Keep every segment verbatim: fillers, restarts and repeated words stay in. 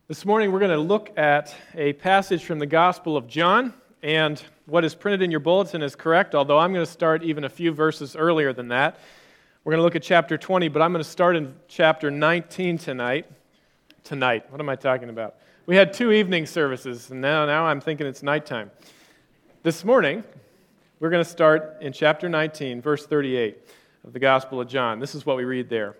This morning we're going to look at a passage from the Gospel of John, and what is printed in your bulletin is correct, although I'm going to start even a few verses earlier than that. We're going to look at chapter twenty, but I'm going to start in chapter nineteen tonight. Tonight, what am I talking about? We had two evening services, and now, now I'm thinking it's nighttime. This morning, we're going to start in chapter nineteen, verse thirty-eight of the Gospel of John. This is what we read there.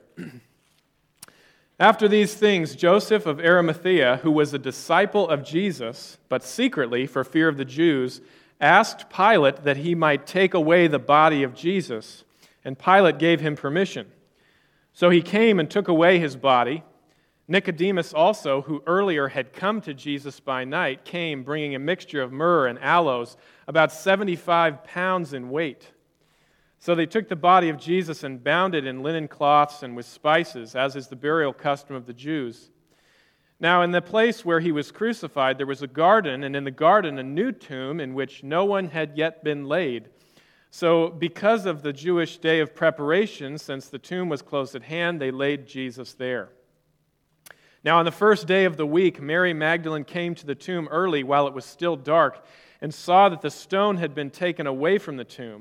After these things, Joseph of Arimathea, who was a disciple of Jesus, but secretly, for fear of the Jews, asked Pilate that he might take away the body of Jesus, and Pilate gave him permission. So he came and took away his body. Nicodemus also, who earlier had come to Jesus by night, came bringing a mixture of myrrh and aloes, about seventy-five pounds in weight. So they took the body of Jesus and bound it in linen cloths and with spices, as is the burial custom of the Jews. Now in the place where he was crucified there was a garden, and in the garden a new tomb in which no one had yet been laid. So because of the Jewish day of preparation, since the tomb was close at hand, they laid Jesus there. Now on the first day of the week, Mary Magdalene came to the tomb early while it was still dark, and saw that the stone had been taken away from the tomb.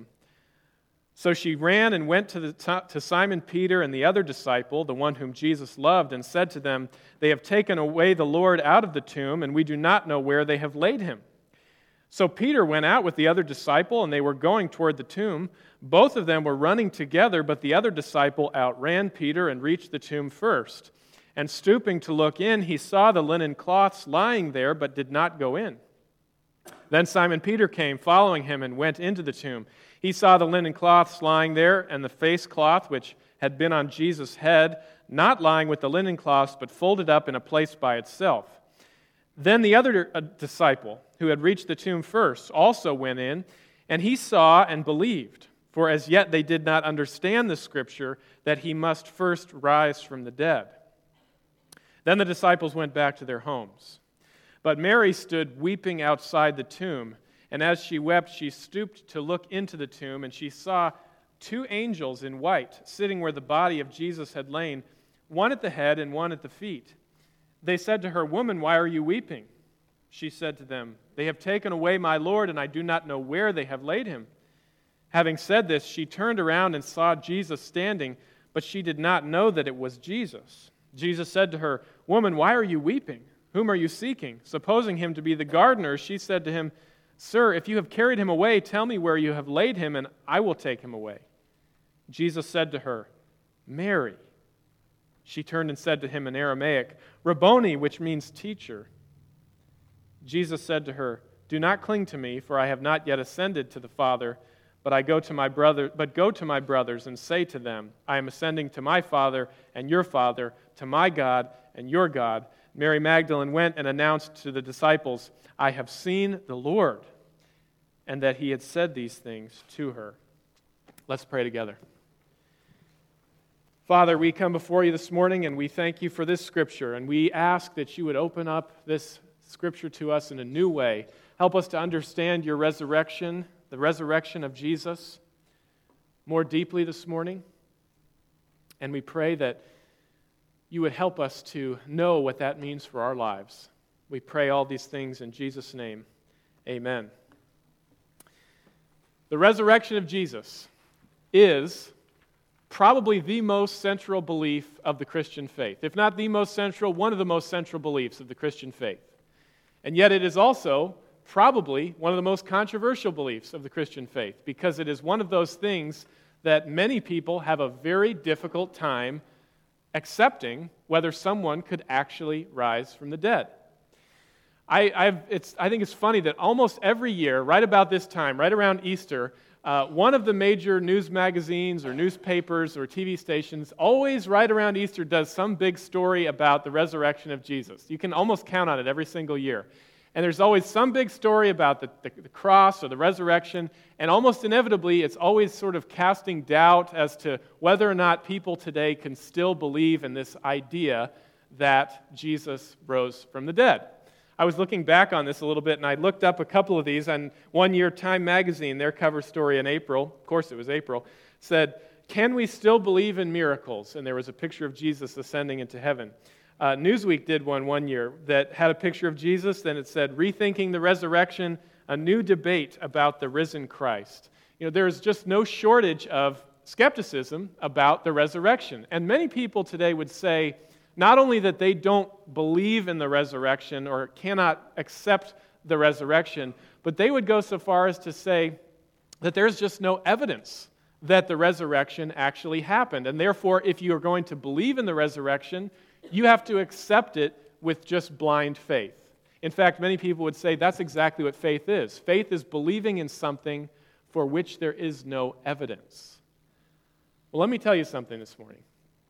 So she ran and went to, the, to Simon Peter and the other disciple, the one whom Jesus loved, and said to them, "They have taken away the Lord out of the tomb, and we do not know where they have laid him." So Peter went out with the other disciple, and they were going toward the tomb. Both of them were running together, but the other disciple outran Peter and reached the tomb first. And stooping to look in, he saw the linen cloths lying there, but did not go in. Then Simon Peter came, following him, and went into the tomb. He saw the linen cloths lying there, and the face cloth which had been on Jesus' head, not lying with the linen cloths, but folded up in a place by itself. Then the other disciple, who had reached the tomb first, also went in, and he saw and believed, for as yet they did not understand the scripture that he must first rise from the dead. Then the disciples went back to their homes. But Mary stood weeping outside the tomb, and as she wept, she stooped to look into the tomb, and she saw two angels in white sitting where the body of Jesus had lain, one at the head and one at the feet. They said to her, "Woman, why are you weeping?" She said to them, "They have taken away my Lord, and I do not know where they have laid him." Having said this, she turned around and saw Jesus standing, but she did not know that it was Jesus. Jesus said to her, "Woman, why are you weeping? Whom are you seeking?" Supposing him to be the gardener, she said to him, "Sir, if you have carried him away, tell me where you have laid him, and I will take him away." Jesus said to her, "Mary." She turned and said to him in Aramaic, "Rabboni," which means teacher. Jesus said to her, "Do not cling to me, for I have not yet ascended to the Father, but I go to my brother, but go to my brothers and say to them, I am ascending to my Father and your Father, to my God and your God." Mary Magdalene went and announced to the disciples, "I have seen the Lord," and that he had said these things to her. Let's pray together. Father, we come before you this morning, and we thank you for this scripture, and we ask that you would open up this scripture to us in a new way. Help us to understand your resurrection, the resurrection of Jesus, more deeply this morning. And we pray that you would help us to know what that means for our lives. We pray all these things in Jesus' name. Amen. The resurrection of Jesus is probably the most central belief of the Christian faith. If not the most central, one of the most central beliefs of the Christian faith. And yet it is also probably one of the most controversial beliefs of the Christian faith, because it is one of those things that many people have a very difficult time accepting whether someone could actually rise from the dead. I, I've, it's, I think it's funny that almost every year, right about this time, right around Easter, uh, one of the major news magazines or newspapers or T V stations always right around Easter does some big story about the resurrection of Jesus. You can almost count on it every single year. And there's always some big story about the, the, the cross or the resurrection, and almost inevitably it's always sort of casting doubt as to whether or not people today can still believe in this idea that Jesus rose from the dead. I was looking back on this a little bit, and I looked up a couple of these, and one year Time magazine, their cover story in April, of course it was April, said, "Can we still believe in miracles?" And there was a picture of Jesus ascending into heaven. Uh, Newsweek did one one year that had a picture of Jesus, and it said, "Rethinking the Resurrection, a new debate about the risen Christ." You know, there's just no shortage of skepticism about the resurrection. And many people today would say not only that they don't believe in the resurrection or cannot accept the resurrection, but they would go so far as to say that there's just no evidence that the resurrection actually happened. And therefore, if you are going to believe in the resurrection, you have to accept it with just blind faith. In fact, many people would say that's exactly what faith is. Faith is believing in something for which there is no evidence. Well, let me tell you something this morning.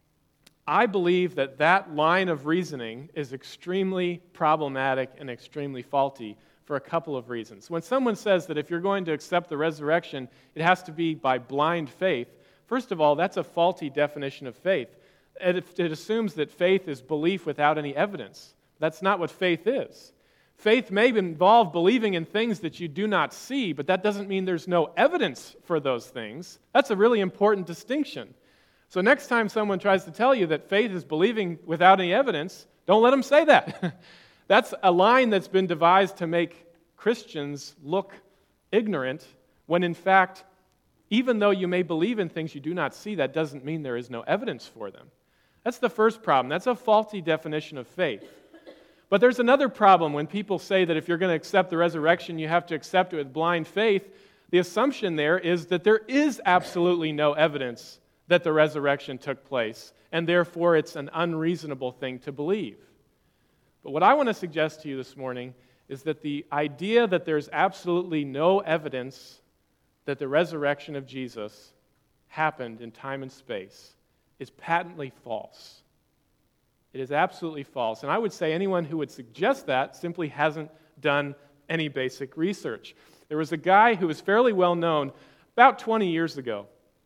I believe that that line of reasoning is extremely problematic and extremely faulty for a couple of reasons. When someone says that if you're going to accept the resurrection, it has to be by blind faith, first of all, that's a faulty definition of faith. It, it assumes that faith is belief without any evidence. That's not what faith is. Faith may involve believing in things that you do not see, but that doesn't mean there's no evidence for those things. That's a really important distinction. So next time someone tries to tell you that faith is believing without any evidence, don't let them say that. That's a line that's been devised to make Christians look ignorant, when in fact, even though you may believe in things you do not see, that doesn't mean there is no evidence for them. That's the first problem. That's a faulty definition of faith. But there's another problem when people say that if you're going to accept the resurrection, you have to accept it with blind faith. The assumption there is that there is absolutely no evidence that the resurrection took place, and therefore it's an unreasonable thing to believe. But what I want to suggest to you this morning is that the idea that there's absolutely no evidence that the resurrection of Jesus happened in time and space is patently false. It is absolutely false. And I would say anyone who would suggest that simply hasn't done any basic research. There was a guy who was fairly well known about twenty years ago.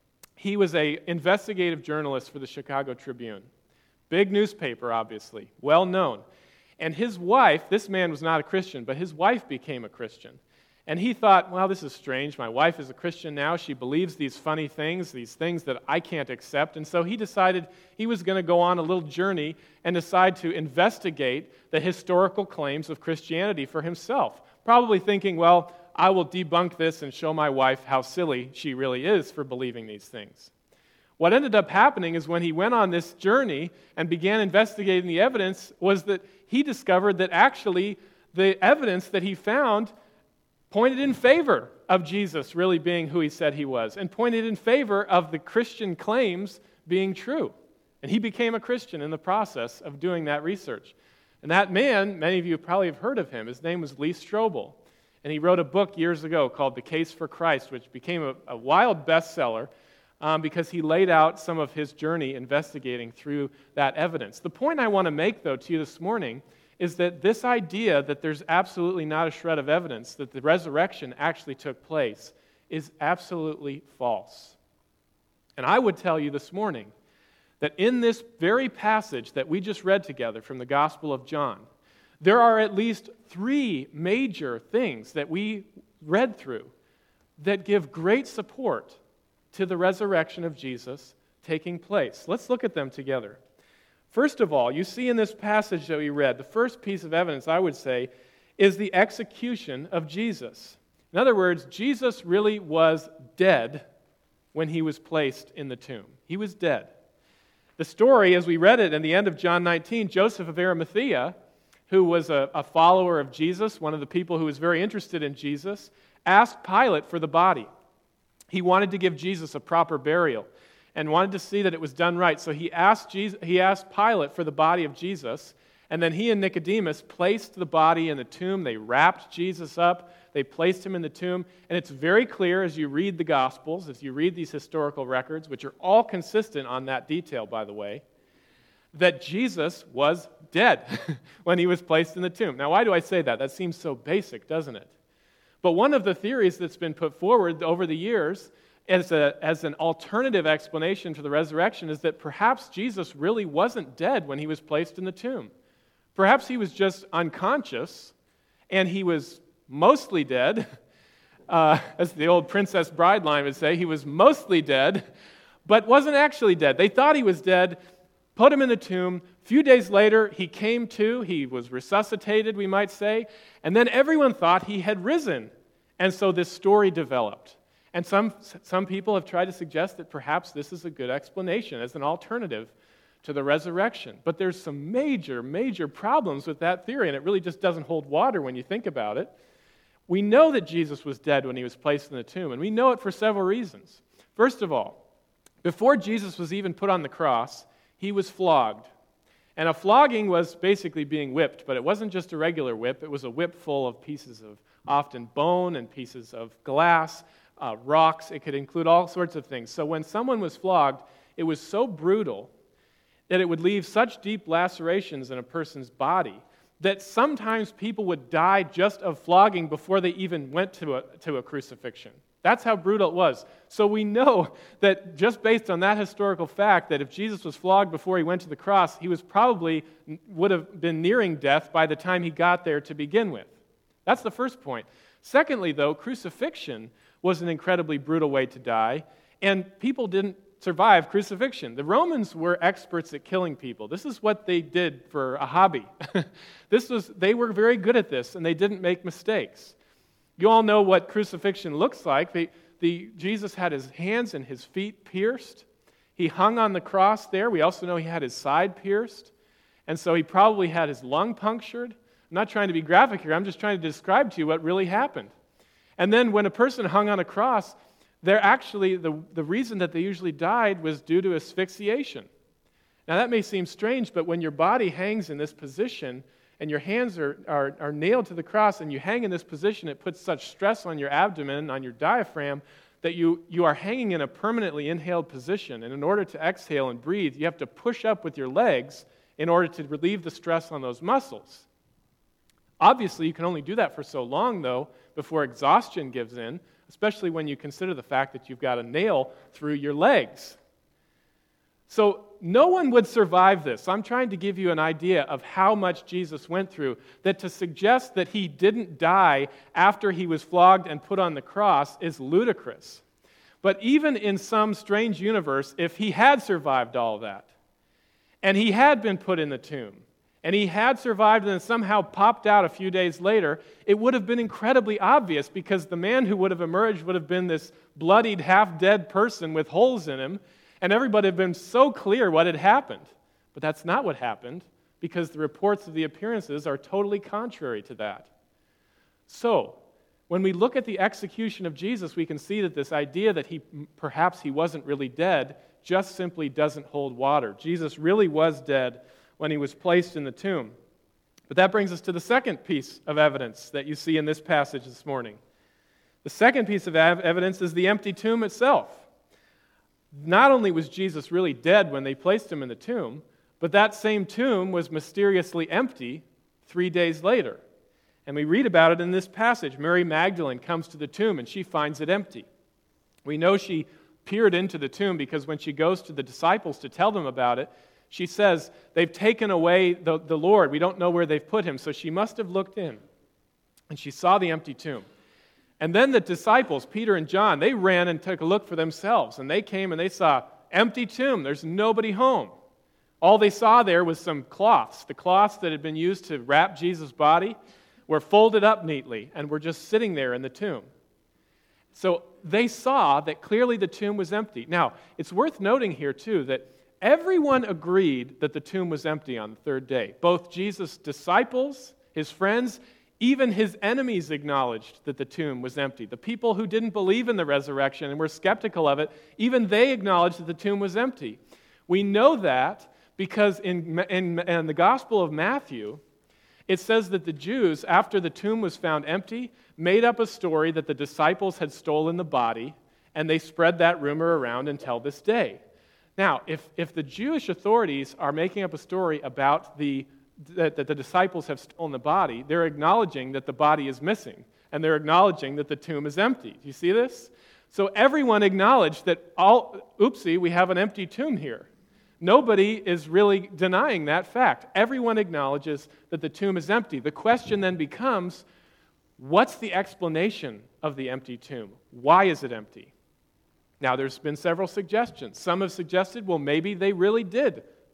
He was an investigative journalist for the Chicago Tribune. Big newspaper, obviously, well known. And his wife, this man was not a Christian, but his wife became a Christian. And he thought, well, this is strange. My wife is a Christian now. She believes these funny things, these things that I can't accept. And so he decided he was going to go on a little journey and decide to investigate the historical claims of Christianity for himself. Probably thinking, well, I will debunk this and show my wife how silly she really is for believing these things. What ended up happening is when he went on this journey and began investigating the evidence was that he discovered that actually the evidence that he found pointed in favor of Jesus really being who he said he was, and pointed in favor of the Christian claims being true. And he became a Christian in the process of doing that research. And that man, many of you probably have heard of him, his name was Lee Strobel. And he wrote a book years ago called The Case for Christ, which became a, a wild bestseller um, because he laid out some of his journey investigating through that evidence. The point I want to make, though, to you this morning is that this idea that there's absolutely not a shred of evidence that the resurrection actually took place is absolutely false. And I would tell you this morning that in this very passage that we just read together from the Gospel of John, there are at least three major things that we read through that give great support to the resurrection of Jesus taking place. Let's look at them together. First of all, you see in this passage that we read, the first piece of evidence, I would say, is the execution of Jesus. In other words, Jesus really was dead when he was placed in the tomb. He was dead. The story, as we read it in the end of John nineteen, Joseph of Arimathea, who was a, a follower of Jesus, one of the people who was very interested in Jesus, asked Pilate for the body. He wanted to give Jesus a proper burial and wanted to see that it was done right. So he asked Jesus, he asked Pilate for the body of Jesus, and then he and Nicodemus placed the body in the tomb. They wrapped Jesus up. They placed him in the tomb. And it's very clear as you read the Gospels, as you read these historical records, which are all consistent on that detail, by the way, that Jesus was dead when he was placed in the tomb. Now, why do I say that? That seems so basic, doesn't it? But one of the theories that's been put forward over the years as, a, as an alternative explanation for the resurrection is that perhaps Jesus really wasn't dead when he was placed in the tomb. Perhaps he was just unconscious, and he was mostly dead. Uh, as the old Princess Bride line would say, he was mostly dead, but wasn't actually dead. They thought he was dead, put him in the tomb, a few days later, he came to, he was resuscitated, we might say, and then everyone thought he had risen. And so this story developed. And some, some people have tried to suggest that perhaps this is a good explanation as an alternative to the resurrection. But there's some major, major problems with that theory, and it really just doesn't hold water when you think about it. We know that Jesus was dead when he was placed in the tomb, and we know it for several reasons. First of all, before Jesus was even put on the cross, he was flogged. And a flogging was basically being whipped, but it wasn't just a regular whip. It was a whip full of pieces of often bone and pieces of glass, uh, rocks. It could include all sorts of things. So when someone was flogged, it was so brutal that it would leave such deep lacerations in a person's body that sometimes people would die just of flogging before they even went to a, to a crucifixion. That's how brutal it was. So we know that just based on that historical fact, that if Jesus was flogged before he went to the cross, he was probably would have been nearing death by the time he got there to begin with. That's the first point. Secondly, though, crucifixion was an incredibly brutal way to die, and people didn't survive crucifixion. The Romans were experts at killing people. This is what they did for a hobby. This was they were very good at this, and they didn't make mistakes. You all know what crucifixion looks like. The, the, Jesus had his hands and his feet pierced. He hung on the cross there. We also know he had his side pierced. And so he probably had his lung punctured. I'm not trying to be graphic here. I'm just trying to describe to you what really happened. And then when a person hung on a cross, they're actually, the, the reason that they usually died was due to asphyxiation. Now that may seem strange, but when your body hangs in this position and your hands are, are, are nailed to the cross and you hang in this position, it puts such stress on your abdomen, on your diaphragm, that you, you are hanging in a permanently inhaled position. And in order to exhale and breathe, you have to push up with your legs in order to relieve the stress on those muscles. Obviously, you can only do that for so long, though, before exhaustion gives in, especially when you consider the fact that you've got a nail through your legs. So no one would survive this. I'm trying to give you an idea of how much Jesus went through, that to suggest that he didn't die after he was flogged and put on the cross is ludicrous. But even in some strange universe, if he had survived all that, and he had been put in the tomb, and he had survived and then somehow popped out a few days later, it would have been incredibly obvious, because the man who would have emerged would have been this bloodied, half-dead person with holes in him, and everybody had been so clear what had happened. But that's not what happened, because the reports of the appearances are totally contrary to that. So, when we look at the execution of Jesus, we can see that this idea that he perhaps he wasn't really dead just simply doesn't hold water. Jesus really was dead when he was placed in the tomb. But that brings us to the second piece of evidence that you see in this passage this morning. The second piece of evidence is the empty tomb itself. Not only was Jesus really dead when they placed him in the tomb, but that same tomb was mysteriously empty three days later. And we read about it in this passage. Mary Magdalene comes to the tomb and she finds it empty. We know she peered into the tomb because when she goes to the disciples to tell them about it, she says, they've taken away the, the Lord. We don't know where they've put him. So she must have looked in. And she saw the empty tomb. And then the disciples, Peter and John, they ran and took a look for themselves. And they came and they saw, empty tomb. There's nobody home. All they saw there was some cloths. The cloths that had been used to wrap Jesus' body were folded up neatly and were just sitting there in the tomb. So they saw that clearly the tomb was empty. Now, it's worth noting here, too, that everyone agreed that the tomb was empty on the third day. Both Jesus' disciples, his friends, even his enemies acknowledged that the tomb was empty. The people who didn't believe in the resurrection and were skeptical of it, even they acknowledged that the tomb was empty. We know that because in, in, in the Gospel of Matthew, it says that the Jews, after the tomb was found empty, made up a story that the disciples had stolen the body, and they spread that rumor around until this day. Now, if, if the Jewish authorities are making up a story about the that, that the disciples have stolen the body, they're acknowledging that the body is missing, and they're acknowledging that the tomb is empty. Do you see this? So everyone acknowledged that, all, oopsie, we have an empty tomb here. Nobody is really denying that fact. Everyone acknowledges that the tomb is empty. The question then becomes, what's the explanation of the empty tomb? Why is it empty? Now, there's been several suggestions. Some have suggested, well, maybe they really did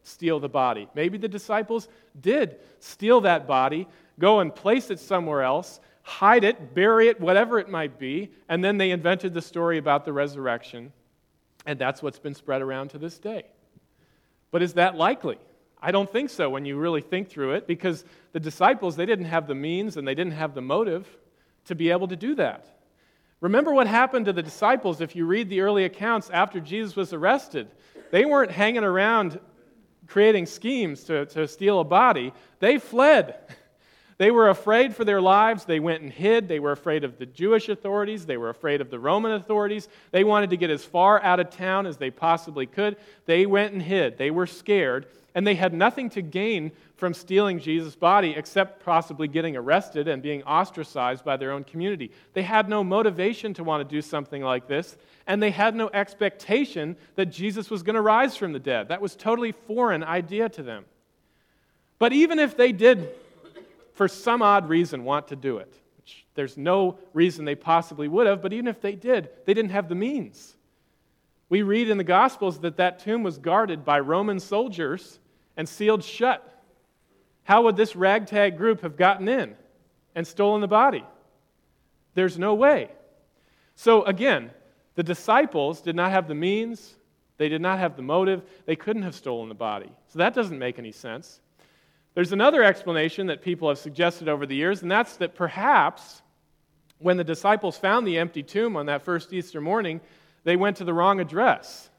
steal the body. Maybe the disciples did steal that body, go and place it somewhere else, hide it, bury it, whatever it might be, and then they invented the story about the resurrection, and that's what's been spread around to this day. But is that likely? I don't think so when you really think through it, because the disciples, they didn't have the means and they didn't have the motive to be able to do that. Remember what happened to the disciples if you read the early accounts after Jesus was arrested. They weren't hanging around creating schemes to, to steal a body. They fled. They were afraid for their lives. They went and hid. They were afraid of the Jewish authorities. They were afraid of the Roman authorities. They wanted to get as far out of town as they possibly could. They went and hid. They were scared, and they had nothing to gain from stealing Jesus' body except possibly getting arrested and being ostracized by their own community. They had no motivation to want to do something like this, and they had no expectation that Jesus was going to rise from the dead. That was a totally foreign idea to them. But even if they did, for some odd reason, want to do it, which there's no reason they possibly would have, but even if they did, they didn't have the means. We read in the Gospels that that tomb was guarded by Roman soldiers and sealed shut. How would this ragtag group have gotten in and stolen the body? There's no way. So again, the disciples did not have the means, they did not have the motive, they couldn't have stolen the body. So that doesn't make any sense. There's another explanation that people have suggested over the years, and that's that perhaps when the disciples found the empty tomb on that first Easter morning, they went to the wrong address.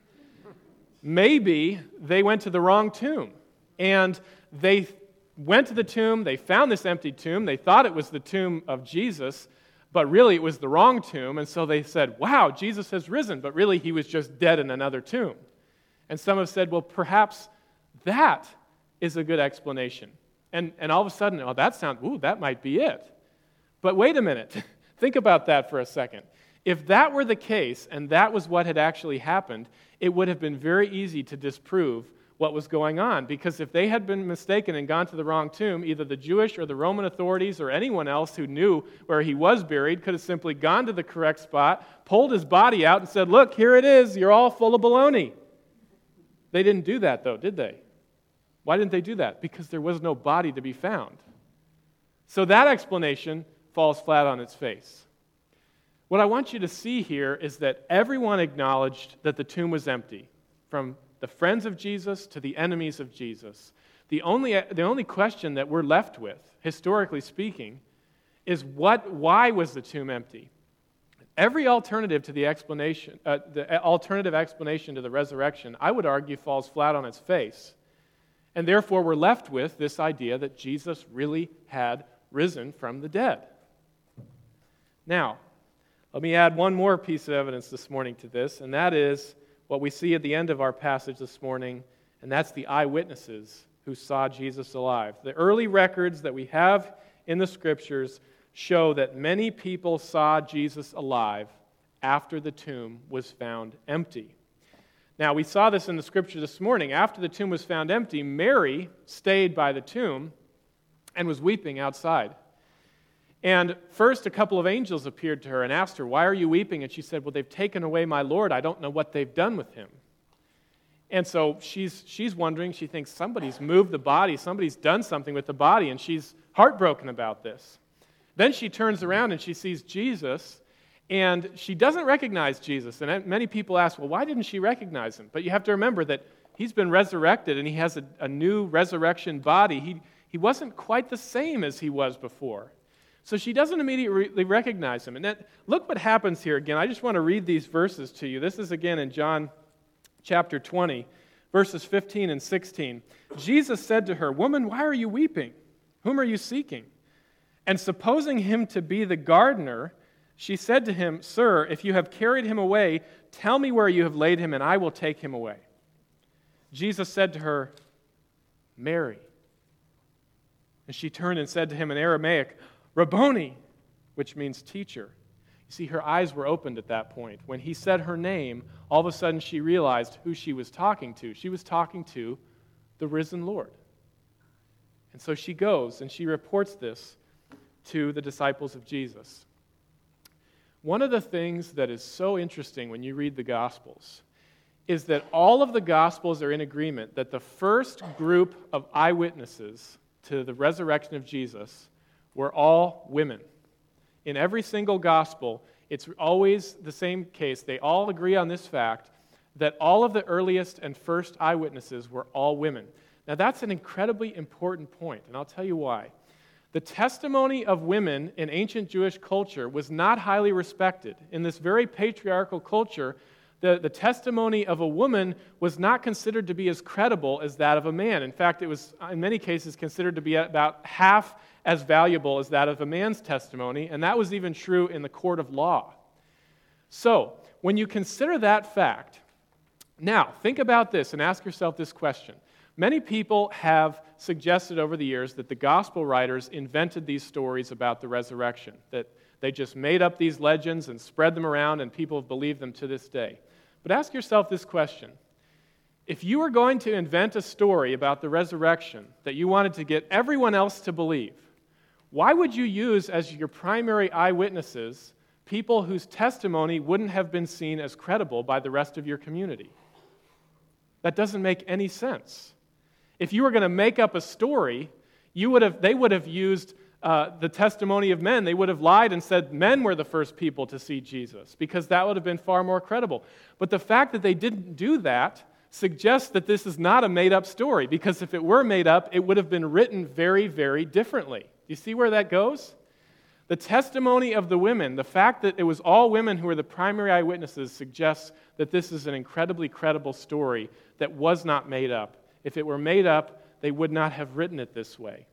Maybe they went to the wrong tomb, and they went to the tomb, they found this empty tomb, they thought it was the tomb of Jesus, but really it was the wrong tomb, and so they said, wow, Jesus has risen, but really he was just dead in another tomb. And some have said, well, perhaps that is a good explanation. And, and all of a sudden, oh, that sounds, ooh, that might be it. But wait a minute, think about that for a second. If that were the case, and that was what had actually happened, it would have been very easy to disprove what was going on, because if they had been mistaken and gone to the wrong tomb, either the Jewish or the Roman authorities or anyone else who knew where he was buried could have simply gone to the correct spot, pulled his body out and said, look, here it is, you're all full of baloney. They didn't do that though, did they? Why didn't they do that? Because there was no body to be found. So that explanation falls flat on its face. What I want you to see here is that everyone acknowledged that the tomb was empty, from the friends of Jesus to the enemies of Jesus. The only, the only question that we're left with, historically speaking, is what, why was the tomb empty? Every alternative to the explanation, uh, the alternative explanation to the resurrection, I would argue, falls flat on its face. And therefore, we're left with this idea that Jesus really had risen from the dead. Now, let me add one more piece of evidence this morning to this, and that is what we see at the end of our passage this morning, and that's the eyewitnesses who saw Jesus alive. The early records that we have in the Scriptures show that many people saw Jesus alive after the tomb was found empty. Now, we saw this in the Scripture this morning. After the tomb was found empty, Mary stayed by the tomb and was weeping outside. And first, a couple of angels appeared to her and asked her, why are you weeping? And she said, well, they've taken away my Lord. I don't know what they've done with him. And so she's, she's wondering, she thinks somebody's moved the body, somebody's done something with the body, and she's heartbroken about this. Then she turns around and she sees Jesus, and she doesn't recognize Jesus. And many people ask, well, why didn't she recognize him? But you have to remember that he's been resurrected, and he has a, a new resurrection body. He, he wasn't quite the same as he was before. So she doesn't immediately recognize him. And that, look what happens here again. I just want to read these verses to you. This is again in John chapter twenty, verses fifteen and sixteen. Jesus said to her, woman, why are you weeping? Whom are you seeking? And supposing him to be the gardener, she said to him, sir, if you have carried him away, tell me where you have laid him, and I will take him away. Jesus said to her, Mary. And she turned and said to him in Aramaic, Rabboni, which means teacher. You see, her eyes were opened at that point. When he said her name, all of a sudden she realized who she was talking to. She was talking to the risen Lord. And so she goes and she reports this to the disciples of Jesus. One of the things that is so interesting when you read the Gospels is that all of the Gospels are in agreement that the first group of eyewitnesses to the resurrection of Jesus were all women. In every single Gospel, it's always the same case. They all agree on this fact that all of the earliest and first eyewitnesses were all women. Now, that's an incredibly important point, and I'll tell you why. The testimony of women in ancient Jewish culture was not highly respected. In this very patriarchal culture, the, the testimony of a woman was not considered to be as credible as that of a man. In fact, it was, in many cases, considered to be about half as valuable as that of a man's testimony, and that was even true in the court of law. So, when you consider that fact, now, think about this and ask yourself this question. Many people have suggested over the years that the gospel writers invented these stories about the resurrection, that they just made up these legends and spread them around, and people have believed them to this day. But ask yourself this question. If you were going to invent a story about the resurrection that you wanted to get everyone else to believe, why would you use as your primary eyewitnesses people whose testimony wouldn't have been seen as credible by the rest of your community? That doesn't make any sense. If you were going to make up a story, you would have, they would have used uh, the testimony of men. They would have lied and said men were the first people to see Jesus, because that would have been far more credible. But the fact that they didn't do that suggests that this is not a made-up story, because if it were made up, it would have been written very, very differently. Do you see where that goes? The testimony of the women, the fact that it was all women who were the primary eyewitnesses, suggests that this is an incredibly credible story that was not made up. If it were made up, they would not have written it this way.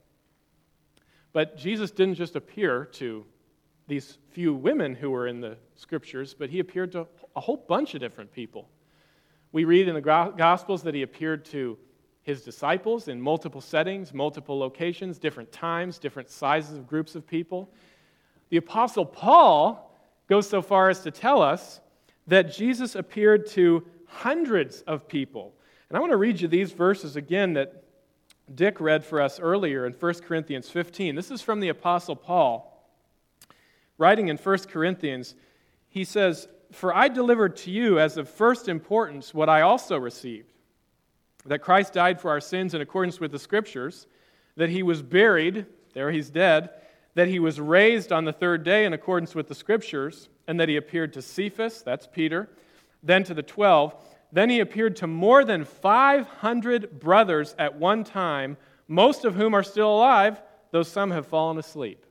But Jesus didn't just appear to these few women who were in the Scriptures, but he appeared to a whole bunch of different people. We read in the Gospels that he appeared to his disciples in multiple settings, multiple locations, different times, different sizes of groups of people. The Apostle Paul goes so far as to tell us that Jesus appeared to hundreds of people. And I want to read you these verses again that Dick read for us earlier in First Corinthians fifteen. This is from the Apostle Paul. Writing in First Corinthians, he says, "For I delivered to you as of first importance what I also received, that Christ died for our sins in accordance with the Scriptures, that he was buried," there he's dead, "that he was raised on the third day in accordance with the Scriptures, and that he appeared to Cephas," that's Peter, "then to the twelve. Then he appeared to more than five hundred brothers at one time, most of whom are still alive, though some have fallen asleep."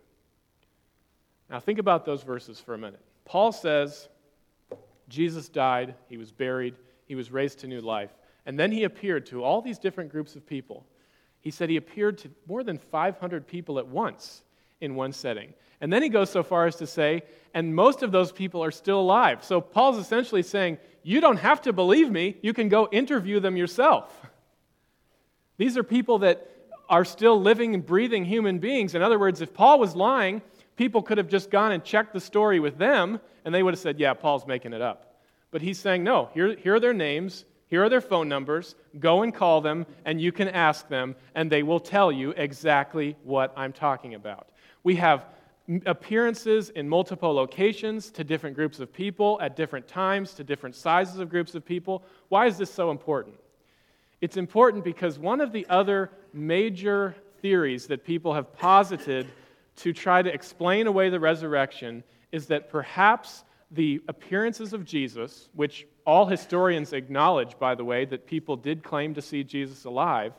Now think about those verses for a minute. Paul says, Jesus died, he was buried, he was raised to new life, and then he appeared to all these different groups of people. He said he appeared to more than five hundred people at once in one setting. And then he goes so far as to say, and most of those people are still alive. So Paul's essentially saying, you don't have to believe me, you can go interview them yourself. These are people that are still living and breathing human beings. In other words, if Paul was lying, people could have just gone and checked the story with them, and they would have said, yeah, Paul's making it up. But he's saying, no, here, here are their names, here are their phone numbers, go and call them, and you can ask them, and they will tell you exactly what I'm talking about. We have appearances in multiple locations to different groups of people at different times to different sizes of groups of people. Why is this so important? It's important because one of the other major theories that people have posited to try to explain away the resurrection is that perhaps the appearances of Jesus, which all historians acknowledge, by the way, that people did claim to see Jesus alive,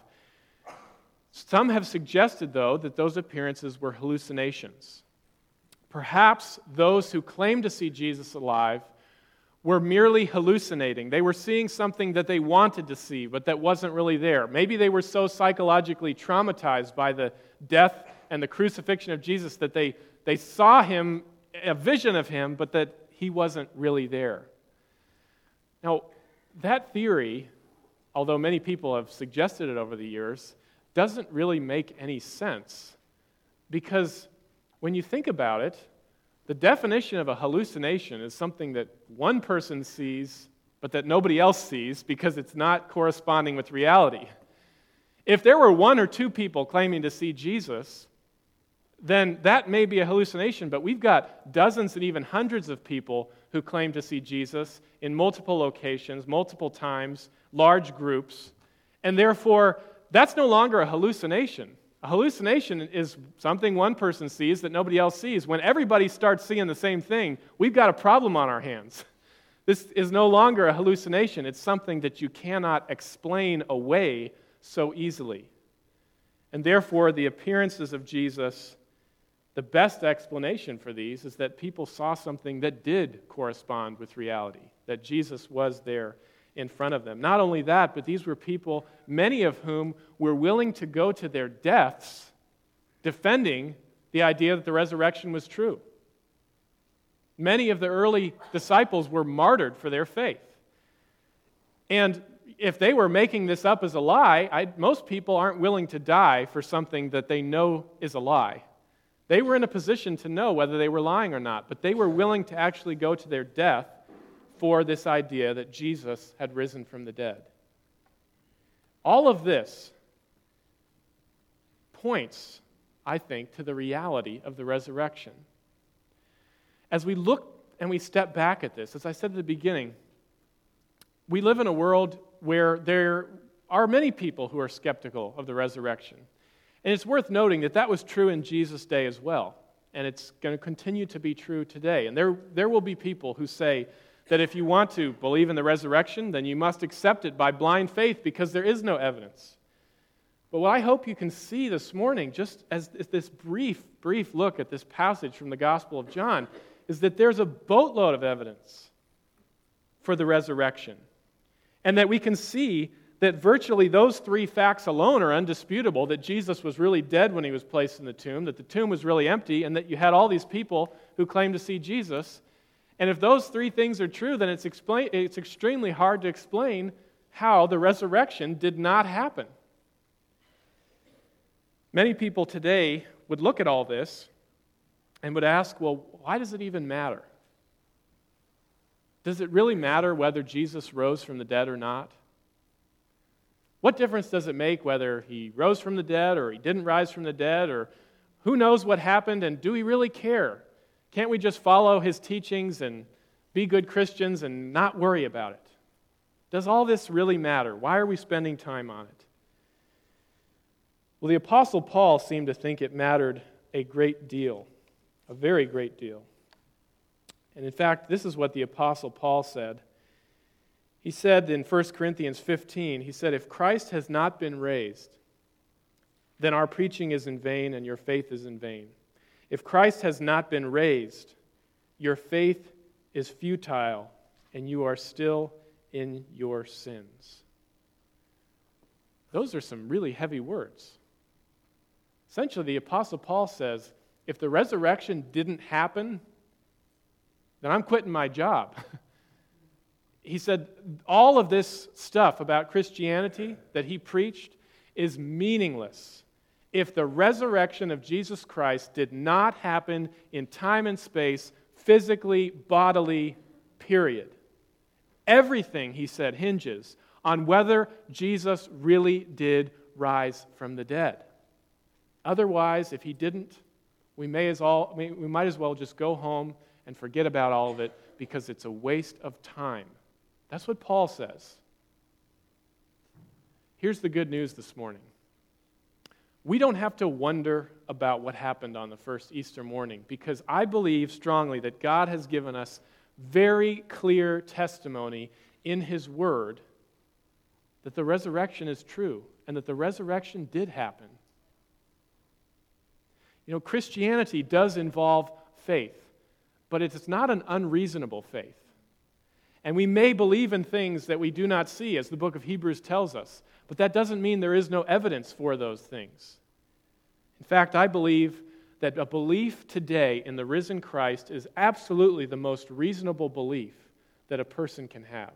some have suggested, though, that those appearances were hallucinations. Perhaps those who claimed to see Jesus alive were merely hallucinating. They were seeing something that they wanted to see, but that wasn't really there. Maybe they were so psychologically traumatized by the death and the crucifixion of Jesus that they, they saw him, a vision of him, but that he wasn't really there. Now, that theory, although many people have suggested it over the years, doesn't really make any sense, because when you think about it, the definition of a hallucination is something that one person sees, but that nobody else sees because it's not corresponding with reality. If there were one or two people claiming to see Jesus, then that may be a hallucination, but we've got dozens and even hundreds of people who claim to see Jesus in multiple locations, multiple times, large groups, and therefore that's no longer a hallucination. A hallucination is something one person sees that nobody else sees. When everybody starts seeing the same thing, we've got a problem on our hands. This is no longer a hallucination. It's something that you cannot explain away so easily. And therefore, the appearances of Jesus, the best explanation for these is that people saw something that did correspond with reality, that Jesus was there in front of them. Not only that, but these were people, many of whom were willing to go to their deaths defending the idea that the resurrection was true. Many of the early disciples were martyred for their faith. And if they were making this up as a lie, I, most people aren't willing to die for something that they know is a lie. They were in a position to know whether they were lying or not, but they were willing to actually go to their death for this idea that Jesus had risen from the dead. All of this points, I think, to the reality of the resurrection. As we look and we step back at this, as I said at the beginning, we live in a world where there are many people who are skeptical of the resurrection. And it's worth noting that that was true in Jesus' day as well. And it's going to continue to be true today. And there, there will be people who say that if you want to believe in the resurrection, then you must accept it by blind faith because there is no evidence. But what I hope you can see this morning, just as this brief, brief look at this passage from the Gospel of John, is that there's a boatload of evidence for the resurrection. And that we can see that virtually those three facts alone are undisputable, that Jesus was really dead when he was placed in the tomb, that the tomb was really empty, and that you had all these people who claimed to see Jesus. And if those three things are true, then it's, explain, it's extremely hard to explain how the resurrection did not happen. Many people today would look at all this and would ask, well, why does it even matter? Does it really matter whether Jesus rose from the dead or not? What difference does it make whether he rose from the dead or he didn't rise from the dead, or who knows what happened, and do we really care? Can't we just follow his teachings and be good Christians and not worry about it? Does all this really matter? Why are we spending time on it? Well, the Apostle Paul seemed to think it mattered a great deal, a very great deal. And in fact, this is what the Apostle Paul said. He said in First Corinthians fifteen, he said, if Christ has not been raised, then our preaching is in vain and your faith is in vain. If Christ has not been raised, your faith is futile and you are still in your sins. Those are some really heavy words. Essentially, the Apostle Paul says, if the resurrection didn't happen, then I'm quitting my job. He said all of this stuff about Christianity that he preached is meaningless if the resurrection of Jesus Christ did not happen in time and space, physically, bodily, period. Everything, he said, hinges on whether Jesus really did rise from the dead. Otherwise, if he didn't, we may as well, we might as well just go home and forget about all of it because it's a waste of time. That's what Paul says. Here's the good news this morning. We don't have to wonder about what happened on the first Easter morning because I believe strongly that God has given us very clear testimony in His Word that the resurrection is true and that the resurrection did happen. You know, Christianity does involve faith, but it's not an unreasonable faith. And we may believe in things that we do not see, as the book of Hebrews tells us, but that doesn't mean there is no evidence for those things. In fact, I believe that a belief today in the risen Christ is absolutely the most reasonable belief that a person can have.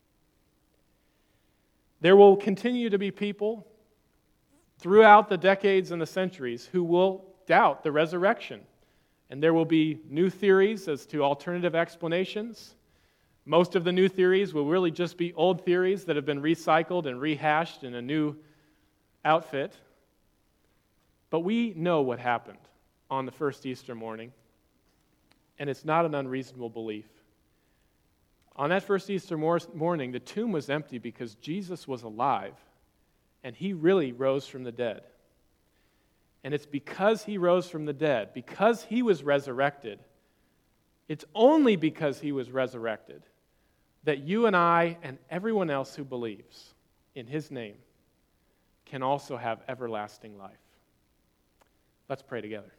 There will continue to be people throughout the decades and the centuries who will doubt the resurrection. And there will be new theories as to alternative explanations. Most of the new theories will really just be old theories that have been recycled and rehashed in a new outfit. But we know what happened. on the first Easter morning, and it's not an unreasonable belief. On that first Easter mor- morning, the tomb was empty because Jesus was alive, and he really rose from the dead. And it's because he rose from the dead, because he was resurrected, it's only because he was resurrected that you and I and everyone else who believes in his name can also have everlasting life. Let's pray together.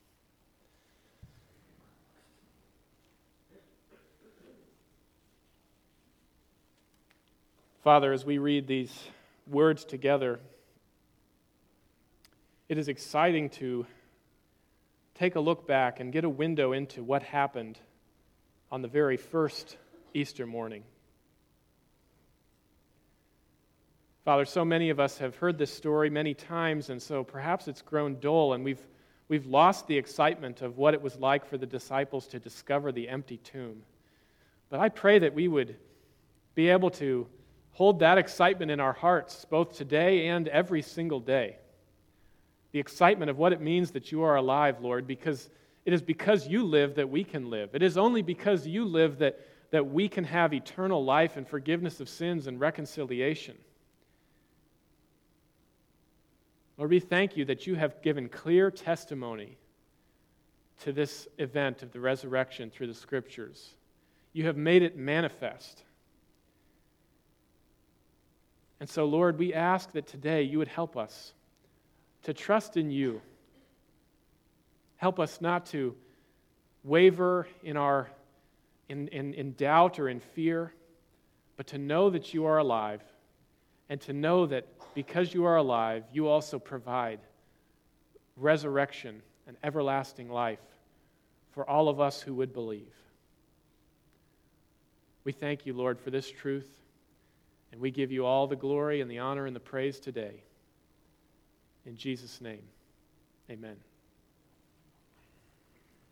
Father, as we read these words together, it is exciting to take a look back and get a window into what happened on the very first Easter morning. Father, so many of us have heard this story many times, and so perhaps it's grown dull, and we've, we've lost the excitement of what it was like for the disciples to discover the empty tomb. But I pray that we would be able to hold that excitement in our hearts, both today and every single day. The excitement of what it means that you are alive, Lord, because it is because you live that we can live. It is only because you live that, that we can have eternal life and forgiveness of sins and reconciliation. Lord, we thank you that you have given clear testimony to this event of the resurrection through the Scriptures. You have made it manifest. And so, Lord, we ask that today you would help us to trust in you. Help us not to waver in our in, in, in doubt or in fear, but to know that you are alive, and to know that because you are alive, you also provide resurrection and everlasting life for all of us who would believe. We thank you, Lord, for this truth, and we give you all the glory and the honor and the praise today. In Jesus' name, amen.